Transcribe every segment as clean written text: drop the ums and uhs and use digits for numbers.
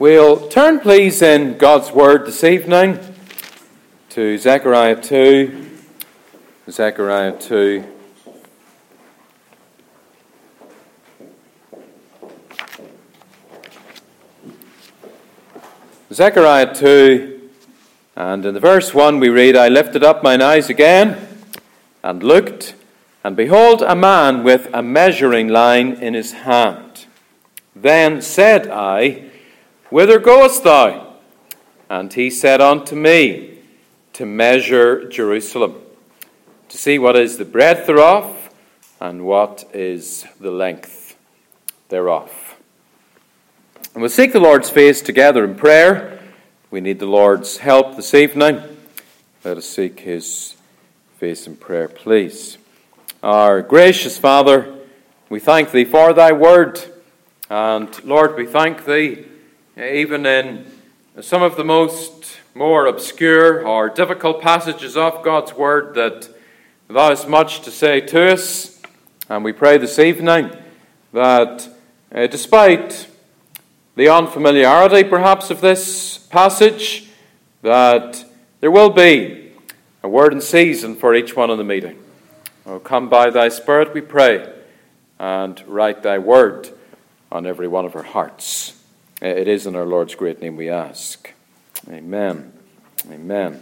We'll turn, please, in God's Word this evening to Zechariah 2. Zechariah 2. Zechariah 2, and in the verse 1 we read, I lifted up mine eyes again, and looked, and behold, a man with a measuring line in his hand. Then said I, Whither goest thou? And he said unto me, To measure Jerusalem, to see what is the breadth thereof, and what is the length thereof. And we'll seek the Lord's face together in prayer. We need the Lord's help this evening. Let us seek his face in prayer, please. Our gracious Father, we thank thee for thy word. And Lord, we thank thee even in some of the more obscure or difficult passages of God's word that thou hast much to say to us. And we pray this evening that despite the unfamiliarity perhaps of this passage, that there will be a word in season for each one in the meeting. Oh, come by thy Spirit, we pray, and write thy word on every one of our hearts. It is in our Lord's great name we ask. Amen. Amen.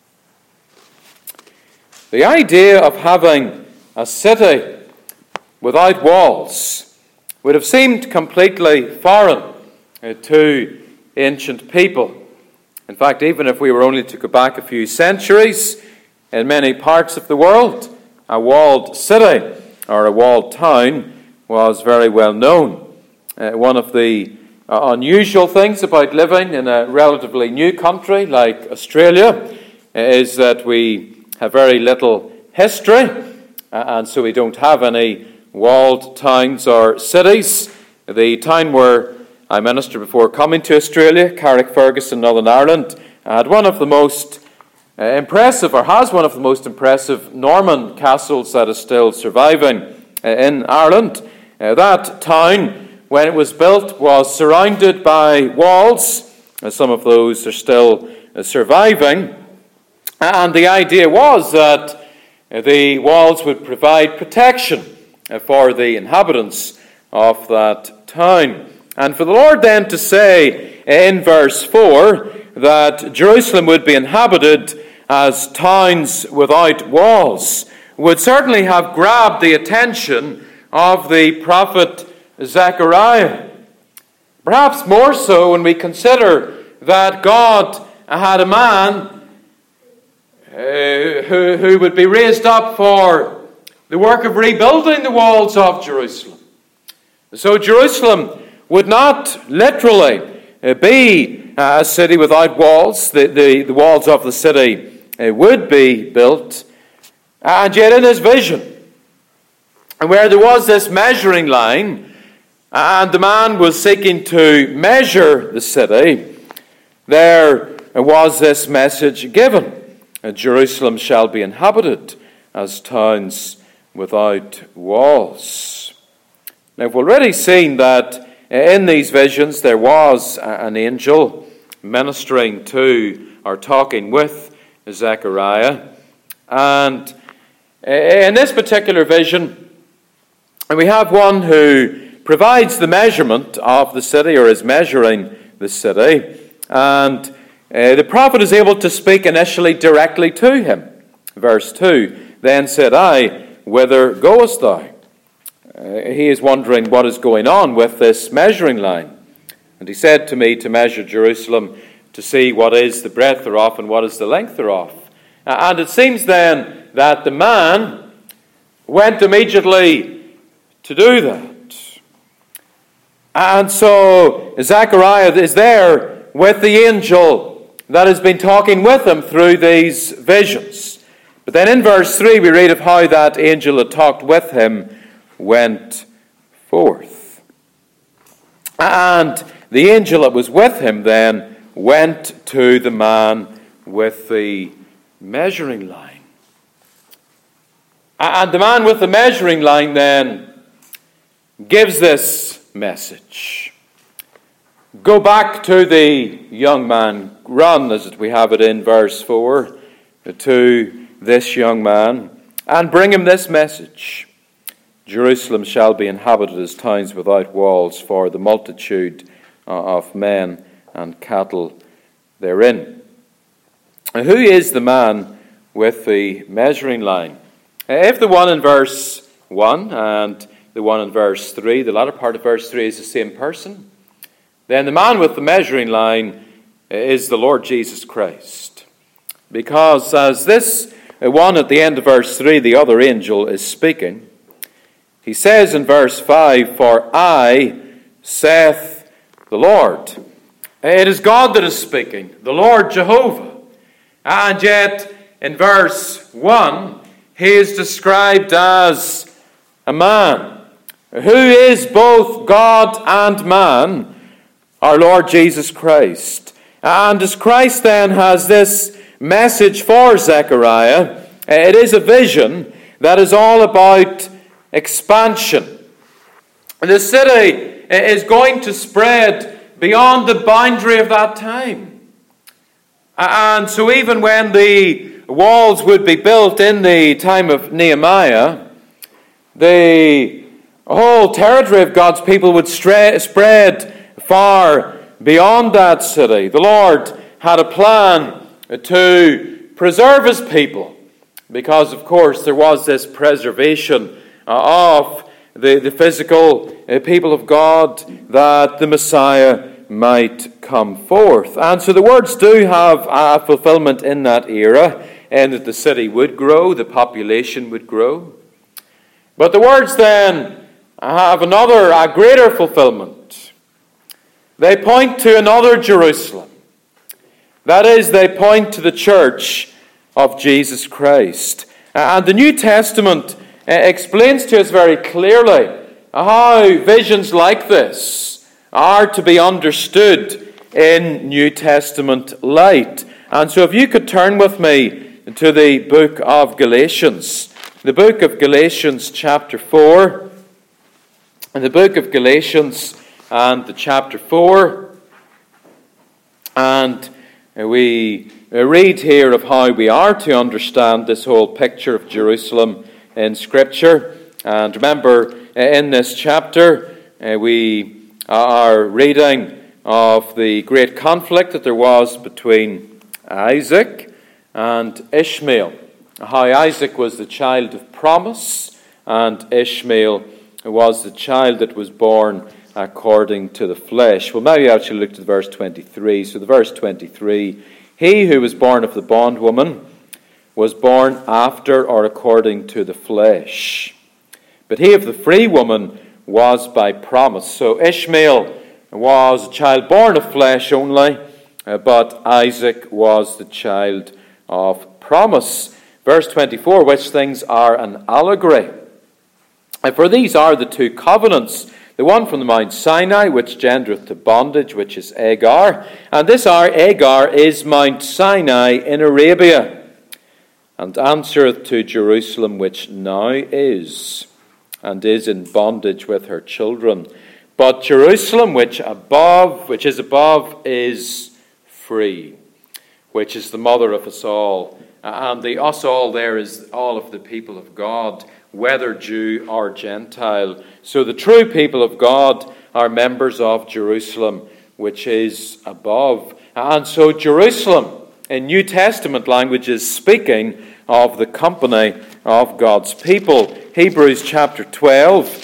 The idea of having a city without walls would have seemed completely foreign to ancient people. In fact, even if we were only to go back a few centuries, in many parts of the world, a walled city or a walled town was very well known. One of the unusual things about living in a relatively new country like Australia is that we have very little history, and so we don't have any walled towns or cities. The town where I ministered before coming to Australia, Carrickfergus, Northern Ireland, had one of the most impressive, or has one of the most impressive Norman castles that is still surviving in Ireland. That town, when it was built, was surrounded by walls. Some of those are still surviving. And the idea was that the walls would provide protection for the inhabitants of that town. And for the Lord then to say in verse 4 that Jerusalem would be inhabited as towns without walls would certainly have grabbed the attention of the prophet Zechariah. Perhaps more so when we consider that God had a man who would be raised up for the work of rebuilding the walls of Jerusalem. So Jerusalem would not literally be a city without walls. The walls of the city would be built. And yet in his vision, where there was this measuring line, and the man was seeking to measure the city, there was this message given: Jerusalem shall be inhabited as towns without walls. Now, we've already seen that in these visions there was an angel ministering to or talking with Zechariah. And in this particular vision, we have one who provides the measurement of the city, or is measuring the city. And the prophet is able to speak initially directly to him. Verse 2, Then said I, Whither goest thou? He is wondering what is going on with this measuring line. And he said to me, To measure Jerusalem, to see what is the breadth thereof and what is the length thereof. And it seems then that the man went immediately to do that. And so Zechariah is there with the angel that has been talking with him through these visions. But then in verse 3 we read of how that angel that talked with him went forth. And the angel that was with him then went to the man with the measuring line. And the man with the measuring line then gives this message. go back to the young man, run, as we have it in verse 4, to this young man, and bring him this message. Jerusalem shall be inhabited as towns without walls for the multitude of men and cattle therein. Who is the man with the measuring line? If the one in verse 1 and the one in verse 3, the latter part of verse 3 is the same person, then the man with the measuring line is the Lord Jesus Christ. Because as this one at the end of verse 3, the other angel, is speaking, he says in verse 5, "For I, saith the Lord." It is God that is speaking, the Lord Jehovah. And yet, in verse 1, he is described as a man who is both God and man, our Lord Jesus Christ. And as Christ then has this message for Zechariah, it is a vision that is all about expansion. The city is going to spread beyond the boundary of that time. And so even when the walls would be built in the time of Nehemiah, the whole territory of God's people would spread far beyond that city. The Lord had a plan to preserve his people because, of course, there was this preservation of the physical people of God, that the Messiah might come forth. And so the words do have a fulfillment in that era, and that the city would grow, the population would grow. But the words then have a greater fulfillment. They point to another Jerusalem. That is, they point to the church of Jesus Christ. And the New Testament explains to us very clearly how visions like this are to be understood in New Testament light. And so if you could turn with me to the book of Galatians. The book of Galatians chapter 4. In the book of Galatians and the chapter 4. And we read here of how we are to understand this whole picture of Jerusalem in Scripture. And remember, in this chapter, we are reading of the great conflict that there was between Isaac and Ishmael. How Isaac was the child of promise, and Ishmael was the child that was born according to the flesh. Well, now you actually look to verse 23. So the verse 23, he who was born of the bondwoman was born after or according to the flesh. But he of the free woman was by promise. So Ishmael was a child born of flesh only, but Isaac was the child of promise. Verse 24, which things are an allegory. For these are the two covenants, the one from the Mount Sinai, which gendereth to bondage, which is Agar. And this our Agar is Mount Sinai in Arabia, and answereth to Jerusalem, which now is, and is in bondage with her children. But Jerusalem, which is above, is free, which is the mother of us all. And the us all there is all of the people of God, whether Jew or Gentile. So the true people of God are members of Jerusalem, which is above. And so Jerusalem, in New Testament language, is speaking of the company of God's people. Hebrews chapter 12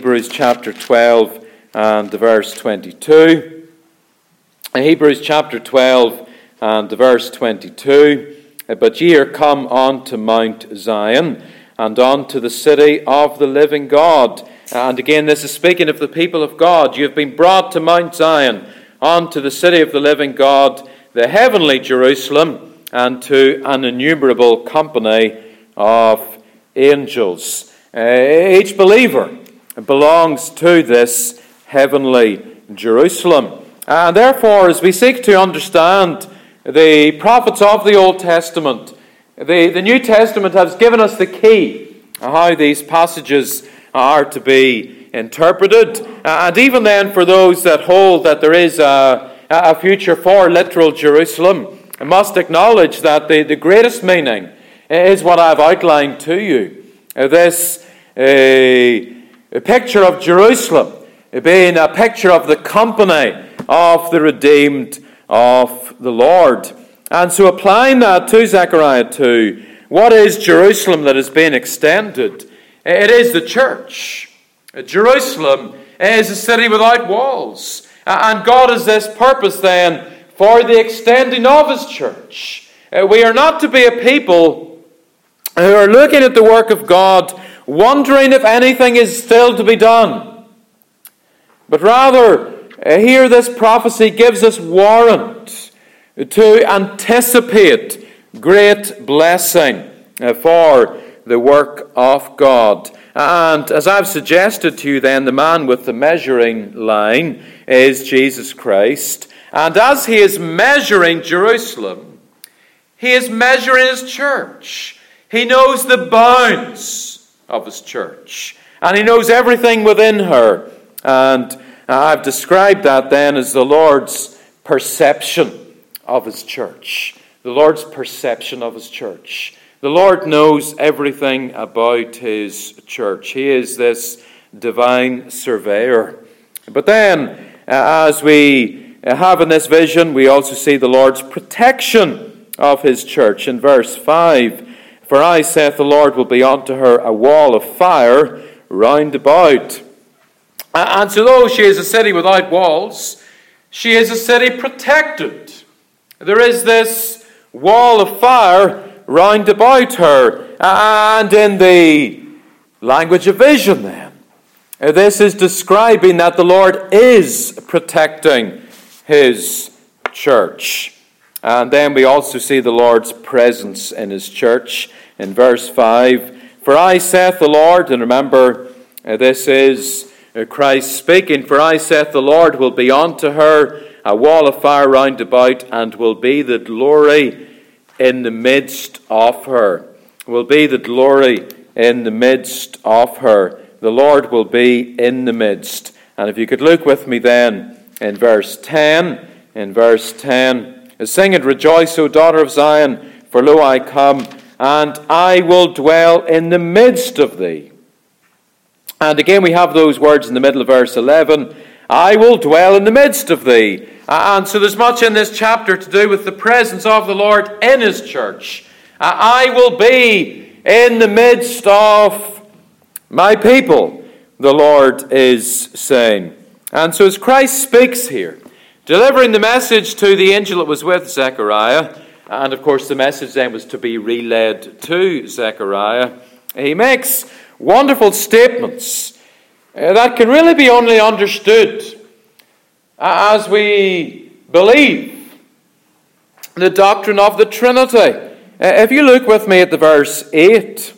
and the verse 22. Hebrews chapter 12 and the verse 22. But ye are come unto Mount Zion, and unto the city of the living God. And again, this is speaking of the people of God. You have been brought to Mount Zion, unto the city of the living God, the heavenly Jerusalem, and to an innumerable company of angels. Each believer belongs to this heavenly Jerusalem. And therefore, as we seek to understand the prophets of the Old Testament, the New Testament has given us the key how these passages are to be interpreted. And even then, for those that hold that there is a future for literal Jerusalem, I must acknowledge that the greatest meaning is what I've outlined to you. This a picture of Jerusalem being a picture of the company of the redeemed of the Lord. And so applying that to Zechariah 2, what is Jerusalem that is being extended? It is the church. Jerusalem is a city without walls. And God has this purpose then for the extending of His church. We are not to be a people who are looking at the work of God, wondering if anything is still to be done. But rather, here this prophecy gives us warrant to anticipate great blessing for the work of God. And as I've suggested to you then, the man with the measuring line is Jesus Christ. And as He is measuring Jerusalem, He is measuring His church. He knows the bounds of His church. And He knows everything within her. And I've described that then as the Lord's perception of His church. The Lord's perception of His church. The Lord knows everything about His church. He is this divine surveyor. But then, as we have in this vision, we also see the Lord's protection of His church. In verse 5, "For I, saith the Lord, will be unto her a wall of fire round about." And so though she is a city without walls, she is a city protected. There is this wall of fire round about her. And in the language of vision then, this is describing that the Lord is protecting His church. And then we also see the Lord's presence in His church in verse 5. "For I, saith the Lord," and remember, this is Christ speaking, "For I, saith the Lord, will be unto her a wall of fire round about, and will be the glory in the midst of her." Will be the glory in the midst of her. The Lord will be in the midst. And if you could look with me then in verse 10. In verse 10, "Sing and rejoice, O daughter of Zion, for lo, I come, and I will dwell in the midst of thee." And again we have those words in the middle of verse 11, "I will dwell in the midst of thee." And so there's much in this chapter to do with the presence of the Lord in His church. I will be in the midst of my people, the Lord is saying. And so as Christ speaks here, delivering the message to the angel that was with Zechariah, and of course the message then was to be relayed to Zechariah, He makes wonderful statements that can really be only understood as we believe the doctrine of the Trinity. If you look with me at the verse 8,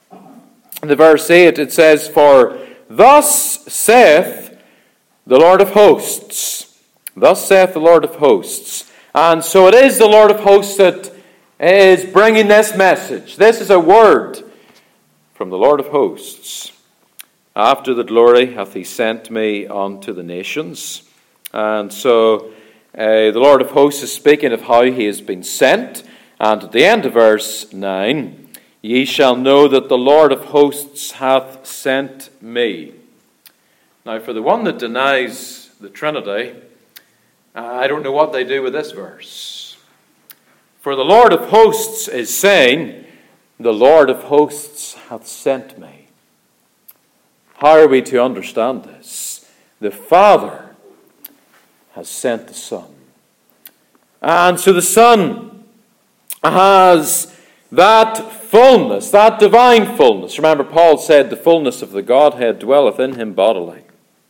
it says, "For thus saith the Lord of hosts." Thus saith the Lord of hosts. And so it is the Lord of hosts that is bringing this message. This is a word from the Lord of hosts. "After the glory hath He sent me unto the nations." And so the Lord of hosts is speaking of how He has been sent. And at the end of verse 9, "Ye shall know that the Lord of hosts hath sent me." Now, for the one that denies the Trinity, I don't know what they do with this verse. For the Lord of hosts is saying, "The Lord of hosts hath sent me." How are we to understand this? The Father has sent the Son. And so the Son has that fullness, that divine fullness. Remember, Paul said the fullness of the Godhead dwelleth in Him bodily.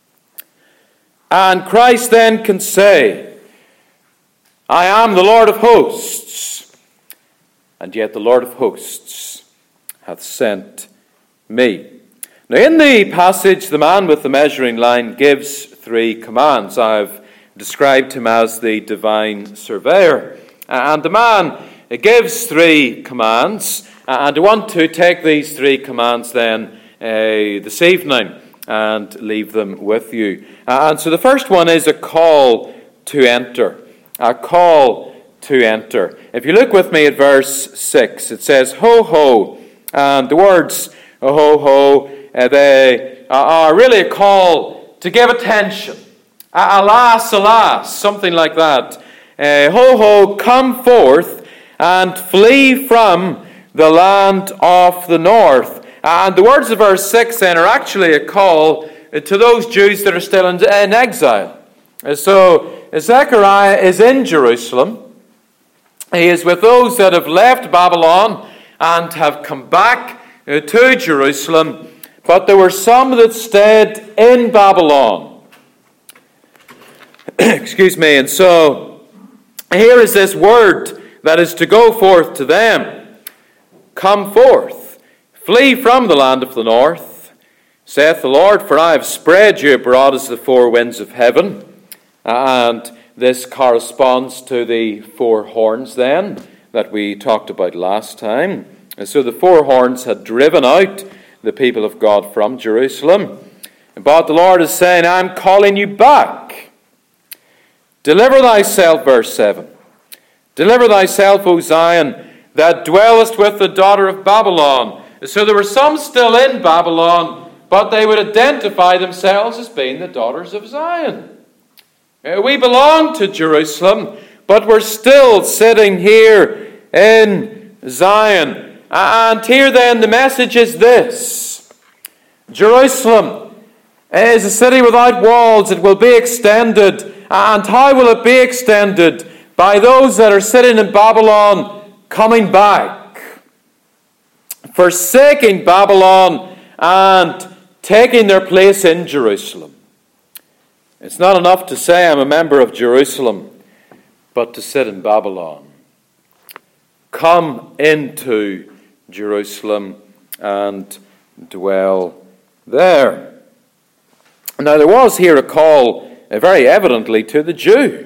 And Christ then can say, "I am the Lord of hosts, and yet the Lord of hosts hath sent me." Now in the passage, the man with the measuring line gives 3 commands. I've described him as the divine surveyor. And the man gives 3 commands. And I want to take these 3 commands then this evening and leave them with you. And so the first one is a call to enter. A call to enter. If you look with me at verse 6, it says, ho, ho. And the words, ho, ho, they are really a call to give attention. Alas, alas, something like that. Ho, ho, come forth and flee from the land of the north. And the words of verse 6 then are actually a call to those Jews that are still in exile. So Zechariah is in Jerusalem. He is with those that have left Babylon and have come back to Jerusalem. But there were some that stayed in Babylon. Excuse me. And so here is this word that is to go forth to them. Come forth, flee from the land of the north, saith the Lord, for I have spread you abroad as the four winds of heaven. And this corresponds to the four horns then that we talked about last time. And so the four horns had driven out the people of God from Jerusalem. But the Lord is saying, I'm calling you back. Deliver thyself, verse 7. Deliver thyself, O Zion, that dwellest with the daughter of Babylon. So there were some still in Babylon, but they would identify themselves as being the daughters of Zion. We belong to Jerusalem, but we're still sitting here in Zion. And here then the message is this. Jerusalem is a city without walls. It will be extended. And how will it be extended? By those that are sitting in Babylon coming back, forsaking Babylon and taking their place in Jerusalem. It's not enough to say I'm a member of Jerusalem, but to sit in Babylon. Come into Jerusalem and dwell there. Now there was here a call very evidently to the Jew.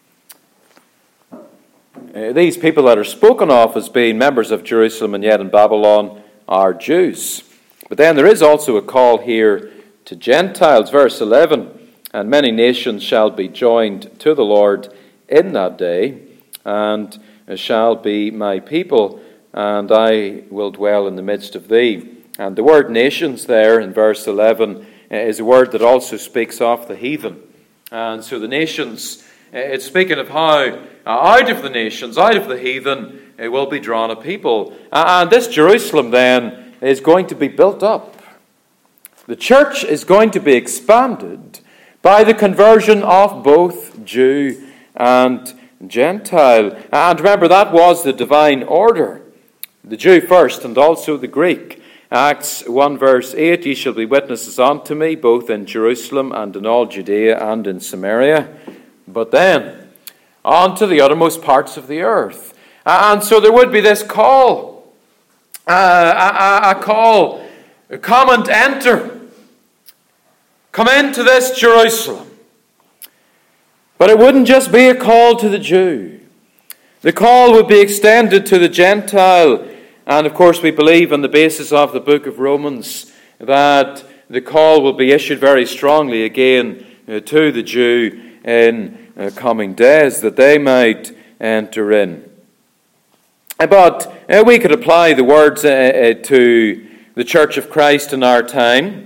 These people that are spoken of as being members of Jerusalem and yet in Babylon are Jews. But then there is also a call here to Gentiles. Verse 11, and many nations shall be joined to the Lord in that day, and shall be my people, and I will dwell in the midst of thee. And the word nations there in verse 11 is a word that also speaks of the heathen. And so the nations, it's speaking of how out of the nations, out of the heathen, it will be drawn a people. And this Jerusalem then is going to be built up. The church is going to be expanded by the conversion of both Jew and Gentile. And remember, that was the divine order. The Jew first and also the Greek. Acts 1 verse 8, ye shall be witnesses unto me, both in Jerusalem and in all Judea and in Samaria. But then, on to the uttermost parts of the earth. And so there would be this call. A call. Come and enter. Come into this Jerusalem. But it wouldn't just be a call to the Jew. The call would be extended to the Gentile. And of course we believe on the basis of the book of Romans that the call will be issued very strongly again to the Jew in coming days, that they might enter in. But we could apply the words to the Church of Christ in our time.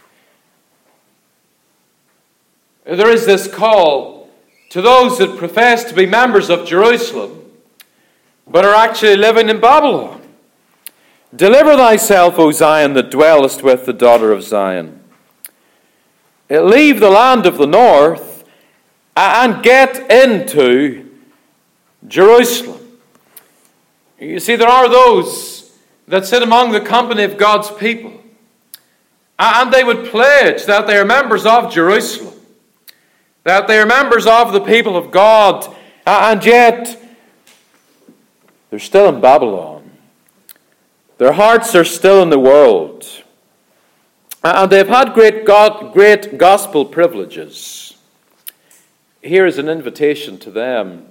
There is this call to those that profess to be members of Jerusalem, but are actually living in Babylon. Deliver thyself, O Zion, that dwellest with the daughter of Zion. Leave the land of the north and get into Jerusalem. You see, there are those that sit among the company of God's people, and they would pledge that they are members of Jerusalem, that they are members of the people of God, and yet they're still in Babylon. Their hearts are still in the world. And they've had great gospel privileges. Here is an invitation to them.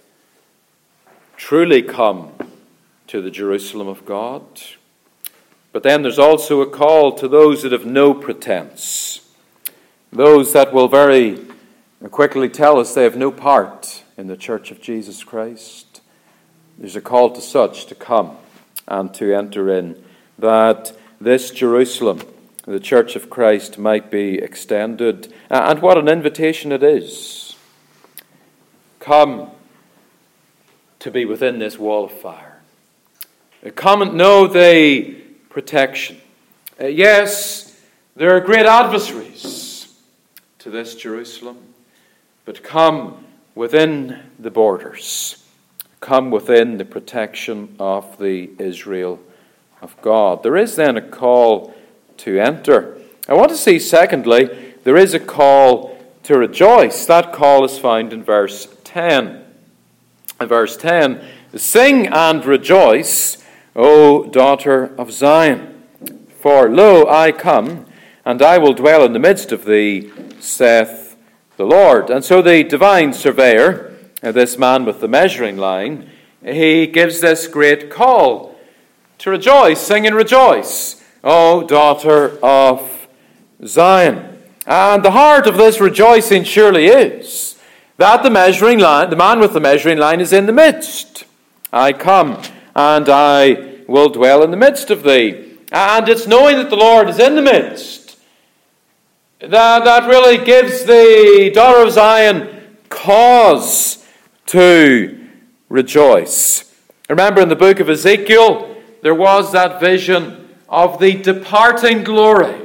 Truly come to the Jerusalem of God. But then there's also a call to those that have no pretense. Those that will very quickly tell us they have no part in the church of Jesus Christ. There's a call to such to come and to enter in, that this Jerusalem, the church of Christ, might be extended. And what an invitation it is. Come to be within this wall of fire. Come and know the protection. Yes, there are great adversaries to this Jerusalem, but come within the borders. Come within the protection of the Israel of God. There is then a call to enter. I want to see, secondly, there is a call to rejoice. That call is found in verse 10. In verse 10, "Sing and rejoice, O daughter of Zion. For lo, I come, and I will dwell in the midst of thee, saith the Lord." And so the divine surveyor, this man with the measuring line, he gives this great call to rejoice. Sing and rejoice, O daughter of Zion. And the heart of this rejoicing surely is that the measuring line, the man with the measuring line, is in the midst. I come, and I will dwell in the midst of thee. And it's knowing that the Lord is in the midst that really gives the daughter of Zion cause to rejoice. Remember, in the book of Ezekiel, there was that vision of the departing glory.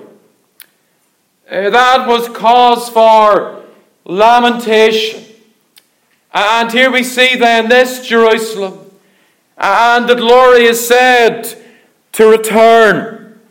That was cause for lamentation. And here we see then this Jerusalem, and the glory is said to return.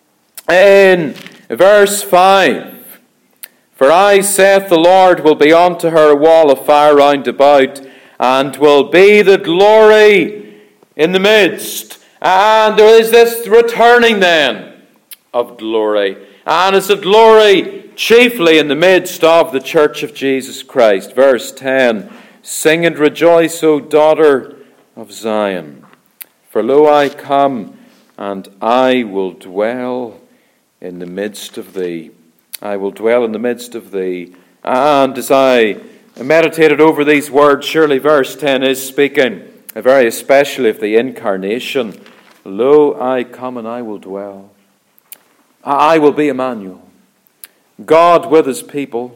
In verse 5, "For I, saith the Lord, will be unto her a wall of fire round about, and will be the glory in the midst." And there is this returning then of glory. And it's a glory chiefly in the midst of the church of Jesus Christ. Verse 10, "Sing and rejoice, O daughter of Zion. For lo, I come, and I will dwell in the midst of thee." I will dwell in the midst of thee. And as I meditated over these words, surely verse 10 is speaking very especially of the incarnation. Lo, I come and I will dwell. I will be Emmanuel, God with his people.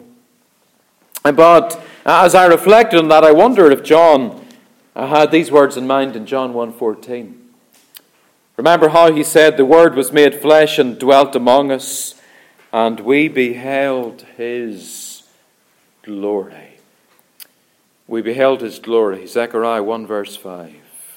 But as I reflected on that, I wondered if John had these words in mind in John 1:14. Remember how he said, "The Word was made flesh and dwelt among us, and we beheld his glory." We beheld his glory. Zechariah 1 verse 5.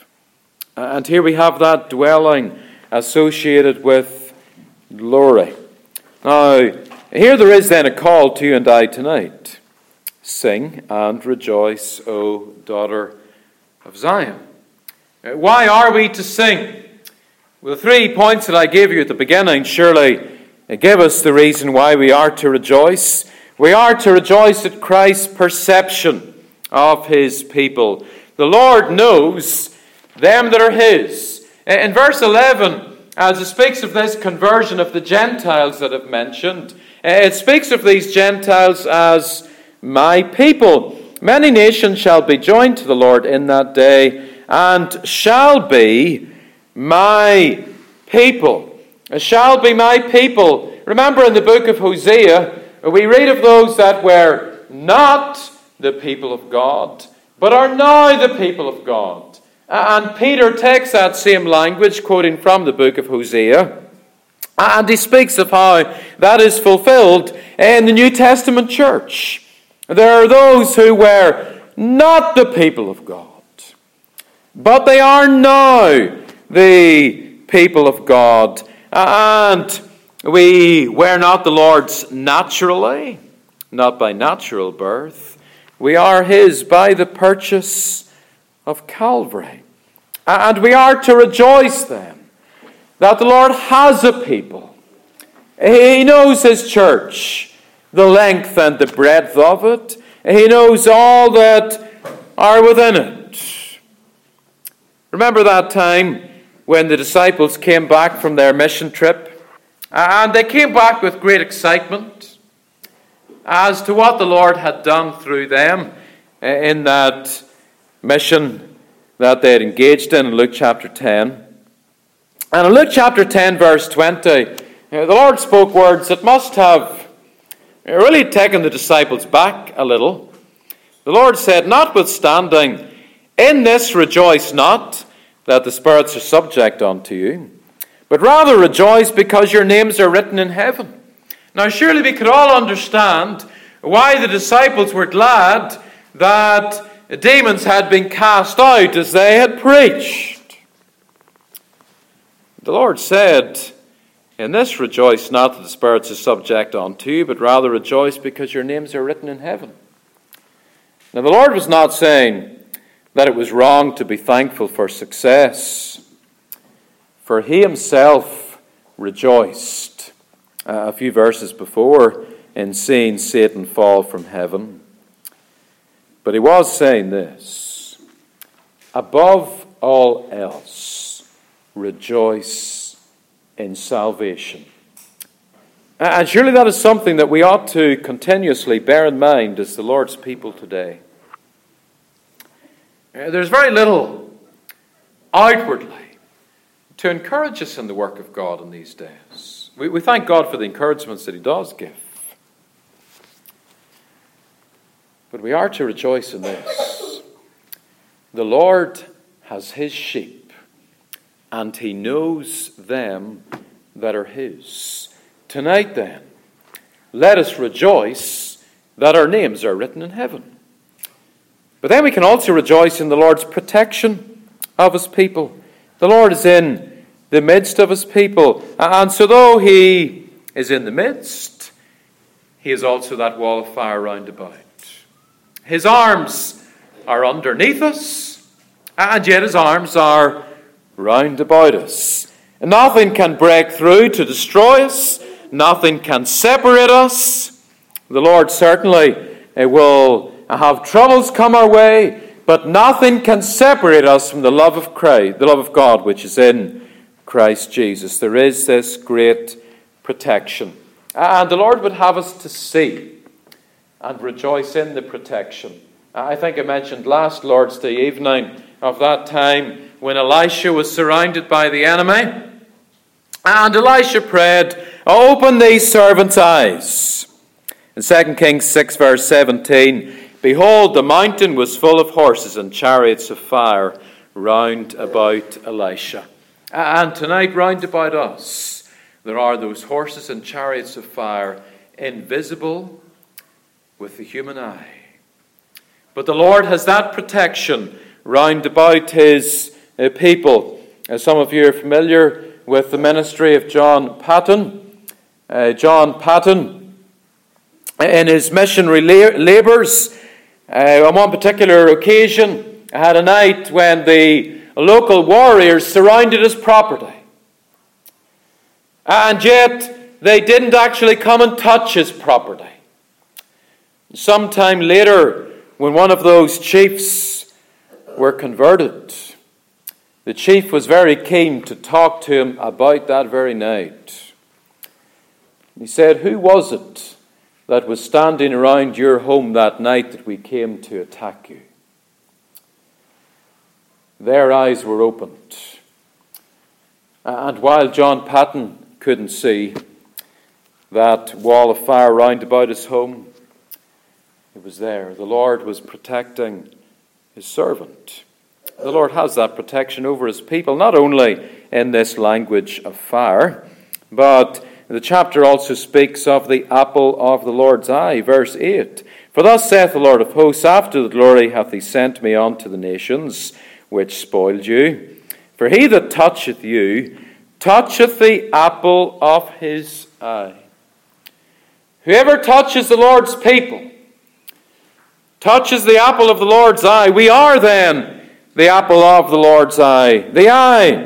And here we have that dwelling associated with glory. Now, here there is then a call to you and I tonight. Sing and rejoice, O daughter of Zion. Why are we to sing? Well, the 3 points that I gave you at the beginning surely give us the reason why we are to rejoice. We are to rejoice at Christ's perception of his people. The Lord knows them that are his. In verse 11, as it speaks of this conversion of the Gentiles that I've mentioned, it speaks of these Gentiles as my people. Many nations shall be joined to the Lord in that day, and shall be my people. Shall be my people. Remember in the book of Hosea, we read of those that were not the people of God, but are now the people of God. And Peter takes that same language, quoting from the book of Hosea, and he speaks of how that is fulfilled in the New Testament church. There are those who were not the people of God, but they are now the people of God. And we were not the Lord's naturally, not by natural birth. We are his by the purchase of Calvary. And we are to rejoice then that the Lord has a people. He knows his church, the length and the breadth of it. He knows all that are within it. Remember that time when the disciples came back from their mission trip. And they came back with great excitement as to what the Lord had done through them in that mission that they had engaged in Luke chapter 10. And in Luke chapter 10, verse 20, the Lord spoke words that must have really taken the disciples back a little. The Lord said, "Notwithstanding, in this rejoice not that the spirits are subject unto you, but rather rejoice because your names are written in heaven." Now surely we could all understand why the disciples were glad that demons had been cast out as they had preached. The Lord said, "In this rejoice not that the spirits are subject unto you, but rather rejoice because your names are written in heaven." Now the Lord was not saying that it was wrong to be thankful for success, for he himself rejoiced a few verses before in seeing Satan fall from heaven. But he was saying this: above all else, rejoice in salvation. And surely that is something that we ought to continuously bear in mind as the Lord's people today. There's very little outwardly to encourage us in the work of God in these days. We thank God for the encouragements that he does give. But we are to rejoice in this: the Lord has his sheep, and he knows them that are his. Tonight then, let us rejoice that our names are written in heaven. But then we can also rejoice in the Lord's protection of his people. The Lord is in the midst of his people. And so though he is in the midst, he is also that wall of fire round about. His arms are underneath us, and yet his arms are round about us. And nothing can break through to destroy us. Nothing can separate us. The Lord certainly will have troubles come our way, but nothing can separate us from the love of Christ, the love of God which is in Christ Jesus. There is this great protection. And the Lord would have us to see and rejoice in the protection. I think I mentioned last Lord's Day evening of that time when Elisha was surrounded by the enemy. And Elisha prayed, "Open these servants' eyes." In 2 Kings 6 verse 17, "Behold, the mountain was full of horses and chariots of fire round about Elisha." And tonight, round about us, there are those horses and chariots of fire, invisible with the human eye. But the Lord has that protection round about his people. As some of you are familiar with the ministry of John Paton. John Paton, in his missionary labours, on one particular occasion, had a night when the local warriors surrounded his property. And yet, they didn't actually come and touch his property. Sometime later, when one of those chiefs were converted, the chief was very keen to talk to him about that very night. He said, "Who was it that was standing around your home that night that we came to attack you?" Their eyes were opened. And while John Paton couldn't see that wall of fire round about his home, it was there. The Lord was protecting his servant. The Lord has that protection over his people, not only in this language of fire, but the chapter also speaks of the apple of the Lord's eye. Verse 8, "For thus saith the Lord of hosts, after the glory hath he sent me unto the nations, which spoiled you. For he that toucheth you, toucheth the apple of his eye." Whoever touches the Lord's people, touches the apple of the Lord's eye. We are then the apple of the Lord's eye. The eye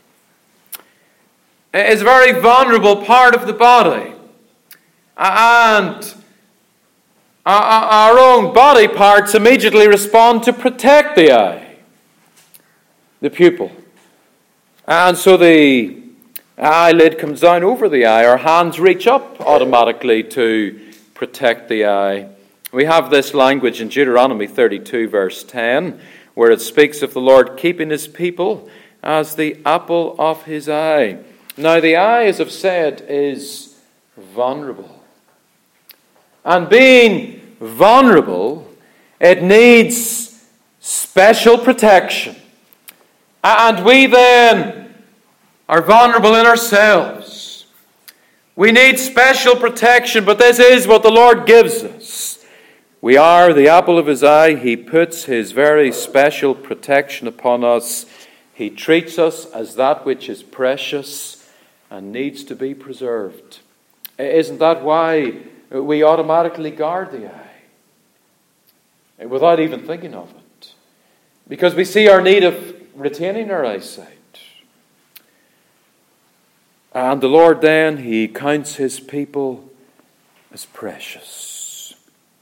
is a very vulnerable part of the body. And our own body parts immediately respond to protect the eye. The pupil, And so the eyelid comes down over the eye. Our hands reach up automatically to protect the eye. We have this language in Deuteronomy 32, verse 10, where it speaks of the Lord keeping his people as the apple of his eye. Now, the eye, as I've said, is vulnerable. And being vulnerable, it needs special protection. And we then are vulnerable in ourselves. We need special protection, but this is what the Lord gives us. We are the apple of his eye. He puts his very special protection upon us. He treats us as that which is precious and needs to be preserved. Isn't that why we automatically guard the eye? Without even thinking of it. Because we see our need of retaining our eyesight. And the Lord then, he counts his people as precious.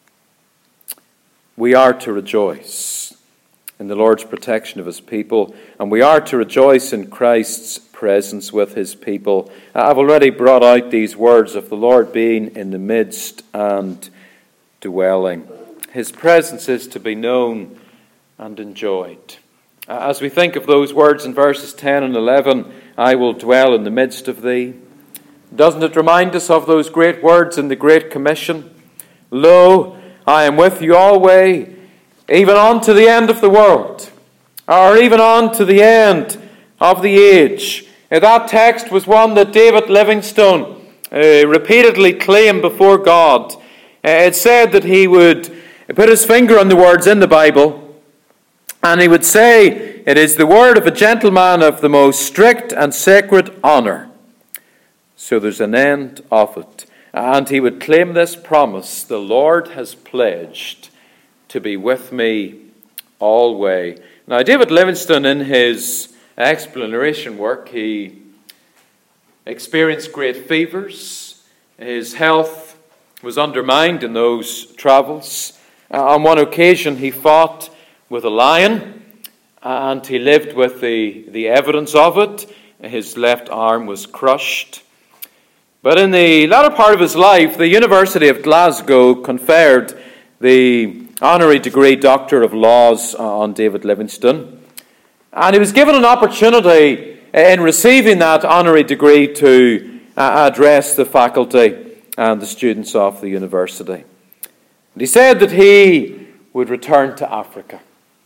We are to rejoice in the Lord's protection of his people, and we are to rejoice in Christ's presence with his people. I've already brought out these words of the Lord being in the midst and dwelling. His presence is to be known and enjoyed. As we think of those words in verses 10 and 11, I will dwell in the midst of thee. Doesn't it remind us of those great words in the Great Commission? Lo, I am with you always, even unto the end of the world, or even unto the end of the age. That text was one that David Livingstone repeatedly claimed before God. It said that he would put his finger on the words in the Bible, and he would say, it is the word of a gentleman of the most strict and sacred honour. So there's an end of it. And he would claim this promise, the Lord has pledged to be with me always. Now, David Livingstone, in his exploration work, he experienced great fevers. His health was undermined in those travels. On one occasion, he fought with a lion, and he lived with the evidence of it. His left arm was crushed. But in the latter part of his life, the University of Glasgow conferred the honorary degree Doctor of Laws on David Livingstone. And he was given an opportunity in receiving that honorary degree to address the faculty and the students of the university. And he said that he would return to Africa.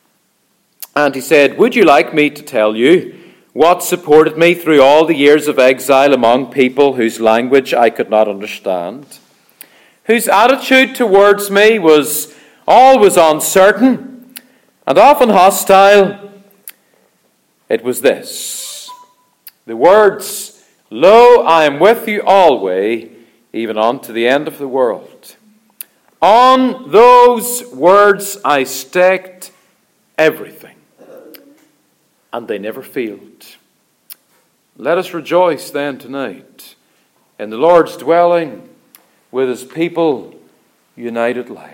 And he said, would you like me to tell you what supported me through all the years of exile among people whose language I could not understand, whose attitude towards me was always uncertain and often hostile? It was this: the words, lo, I am with you always, even unto the end of the world. On those words I staked everything, and they never failed. Let us rejoice then tonight in the Lord's dwelling with his people unitedly.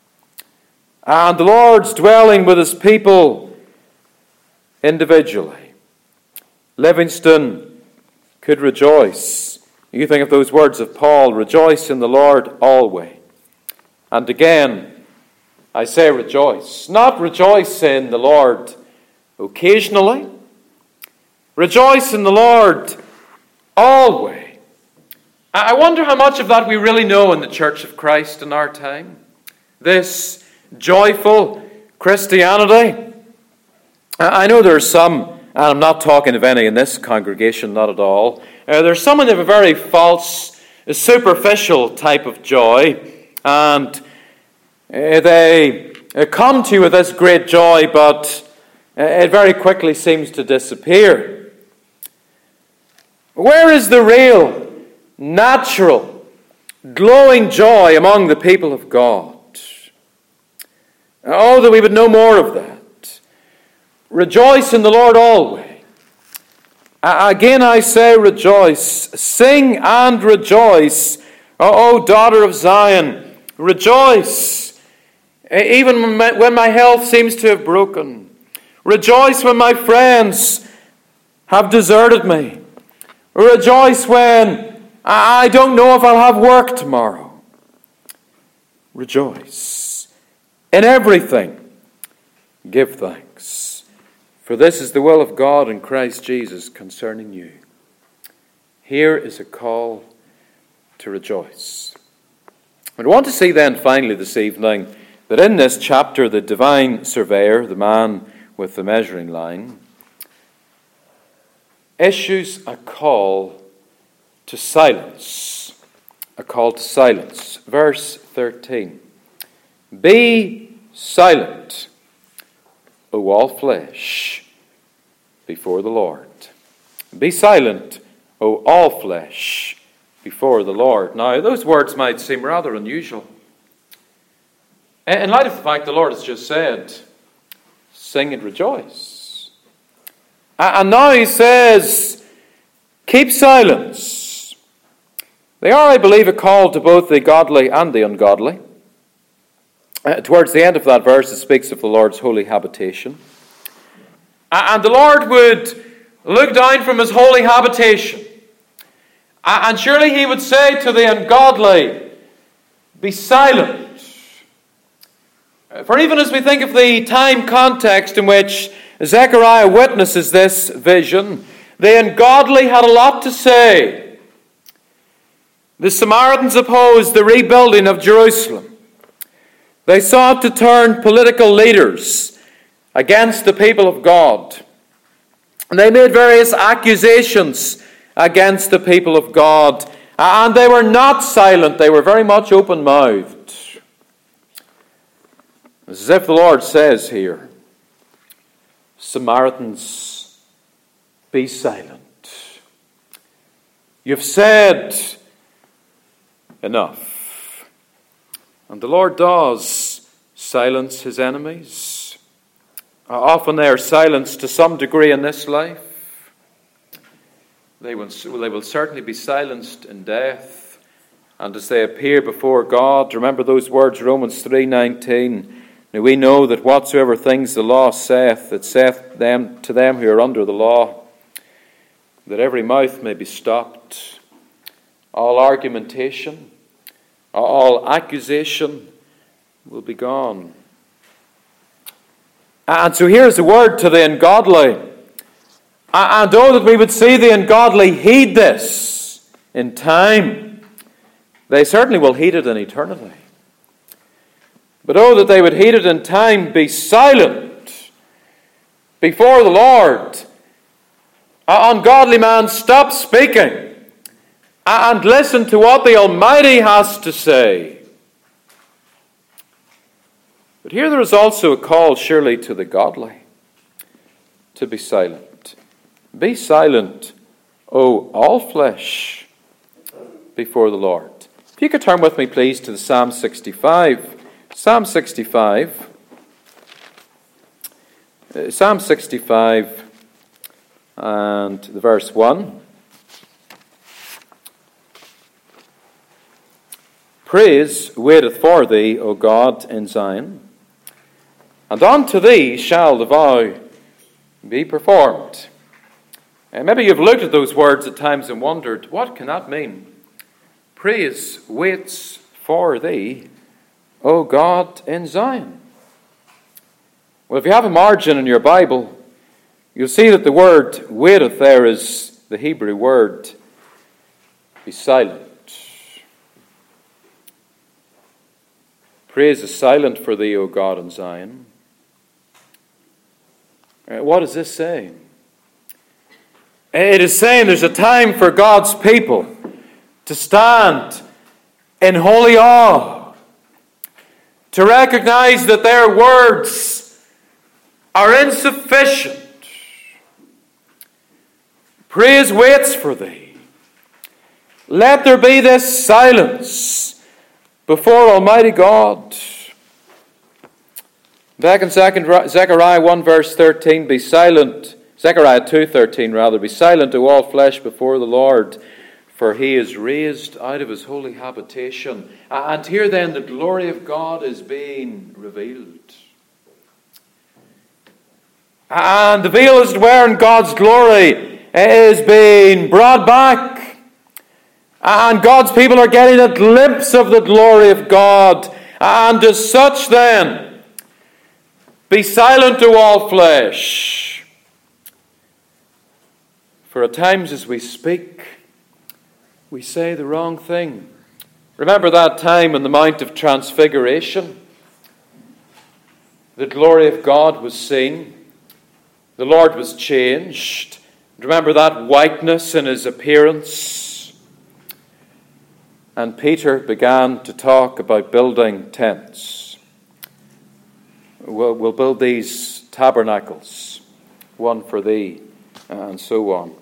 And the Lord's dwelling with his people individually. Livingstone could rejoice. You think of those words of Paul, rejoice in the Lord always. And again, I say rejoice. Not rejoice in the Lord occasionally. Rejoice in the Lord always. I wonder how much of that we really know in the Church of Christ in our time. This joyful Christianity. I know there are some, and I'm not talking of any in this congregation, not at all. There's some that have a very false, superficial type of joy, and they come to you with this great joy, but it very quickly seems to disappear. Where is the real, natural, glowing joy among the people of God? Oh, that we would know more of that. Rejoice in the Lord always. Again I say rejoice. Sing and rejoice. O daughter of Zion, rejoice. Even when my health seems to have broken. Rejoice when my friends have deserted me. Rejoice when I don't know if I'll have work tomorrow. Rejoice. In everything, give thanks. For this is the will of God in Christ Jesus concerning you. Here is a call to rejoice. I want to see then finally this evening that in this chapter the divine surveyor, the man with the measuring line, issues a call to silence. A call to silence. Verse 13. Be silent, O all flesh, before the Lord. Be silent, O all flesh, before the Lord. Now, those words might seem rather unusual. In light of the fact the Lord has just said, sing and rejoice. And now he says, keep silence. They are, I believe, a call to both the godly and the ungodly. Towards the end of that verse, it speaks of the Lord's holy habitation. And the Lord would look down from his holy habitation. And surely he would say to the ungodly, be silent. For even as we think of the time context in which Zechariah witnesses this vision, the ungodly had a lot to say. The Samaritans opposed the rebuilding of Jerusalem. They sought to turn political leaders against the people of God. And they made various accusations against the people of God. And they were not silent, they were very much open-mouthed. As if the Lord says here, Samaritans, be silent. You've said enough. And the Lord does silence his enemies. Often they are silenced to some degree in this life. They will certainly be silenced in death. And as they appear before God, remember those words, Romans 3:19. Now we know that whatsoever things the law saith, it saith them to them who are under the law, that every mouth may be stopped, all argumentation, all accusation will be gone. And so here's the word to the ungodly. And oh, that we would see the ungodly heed this in time. They certainly will heed it in eternity. But oh, that they would heed it in time. Be silent before the Lord. Ungodly man, stop speaking and listen to what the Almighty has to say. But here there is also a call surely to the godly to be silent. Be silent, O all flesh, before the Lord. If you could turn with me, please, to the Psalm 65. Psalm 65. Psalm 65 and the verse 1. Praise waiteth for thee, O God, in Zion, and unto thee shall the vow be performed. Maybe you've looked at those words at times and wondered, what can that mean? Praise waits for thee, O God, in Zion. Well, if you have a margin in your Bible, you'll see that the word waiteth there is the Hebrew word be silent. Praise is silent for thee, O God, in Zion. What is this saying? It is saying there's a time for God's people to stand in holy awe, to recognize that their words are insufficient. Praise waits for thee. Let there be this silence before Almighty God. Back in Zechariah 1 verse 13, be silent. Zechariah 2:13 rather, be silent, O all flesh, before the Lord, for he is raised out of his holy habitation. And here then the glory of God is being revealed. And the veil is wearing God's glory is being brought back. And God's people are getting a glimpse of the glory of God. And as such then, be silent to all flesh. For at times as we speak, we say the wrong thing. Remember that time on the Mount of Transfiguration? The glory of God was seen. The Lord was changed. Remember that whiteness in his appearance? And Peter began to talk about building tents. We'll build these tabernacles, one for thee, and so on.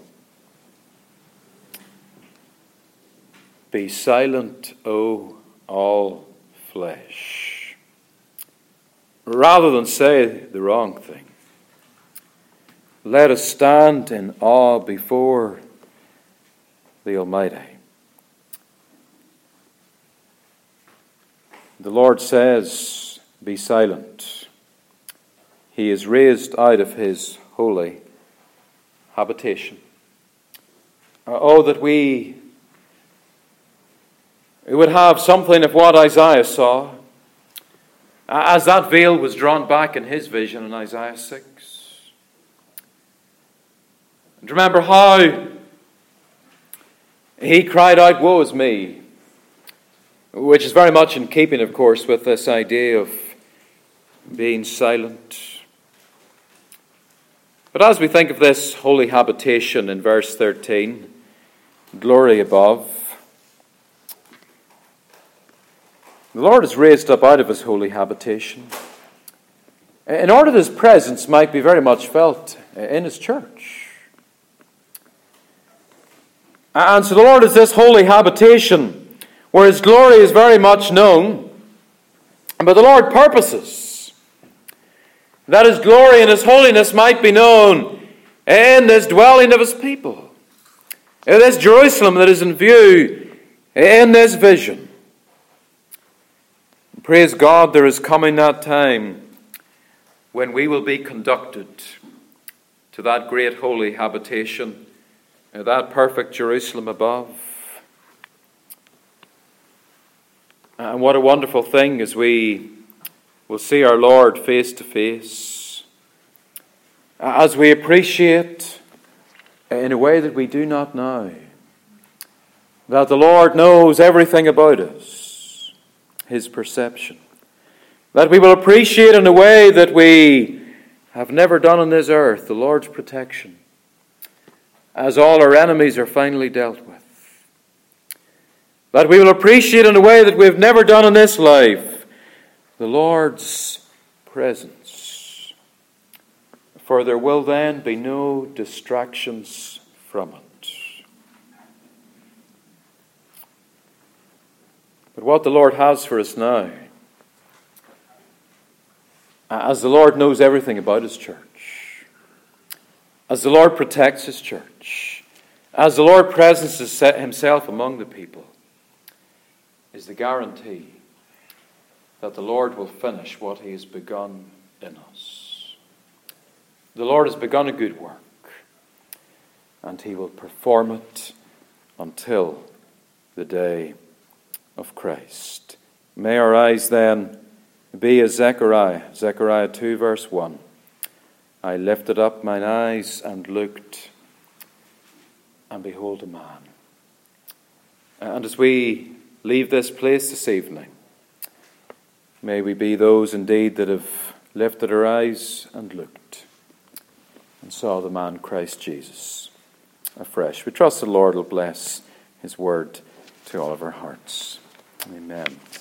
Be silent, O all flesh. Rather than say the wrong thing, let us stand in awe before the Almighty. The Lord says, be silent. He is raised out of his holy habitation. Oh, that we would have something of what Isaiah saw as that veil was drawn back in his vision in Isaiah 6. And remember how he cried out, woe is me, which is very much in keeping, of course, with this idea of being silent. But as we think of this holy habitation in verse 13, glory above, the Lord is raised up out of his holy habitation in order that his presence might be very much felt in his church. And so the Lord is this holy habitation where his glory is very much known. But the Lord purposes that his glory and his holiness might be known in this dwelling of his people, in this Jerusalem that is in view in this vision. Praise God, there is coming that time when we will be conducted to that great holy habitation, that perfect Jerusalem above. And what a wonderful thing as we will see our Lord face to face, as we appreciate in a way that we do not know that the Lord knows everything about us. His perception. That we will appreciate in a way that we have never done on this earth the Lord's protection as all our enemies are finally dealt with. That we will appreciate in a way that we have never done in this life the Lord's presence. For there will then be no distractions from it. But what the Lord has for us now, as the Lord knows everything about his church, as the Lord protects his church, as the Lord presences himself among the people, is the guarantee that the Lord will finish what he has begun in us. The Lord has begun a good work, and he will perform it until the day of Christ. May our eyes then be as Zechariah 2 verse 1. I lifted up mine eyes and looked, and behold a man. And as we leave this place this evening, may we be those indeed that have lifted our eyes and looked and saw the man Christ Jesus afresh. We trust the Lord will bless his word to all of our hearts. Amen.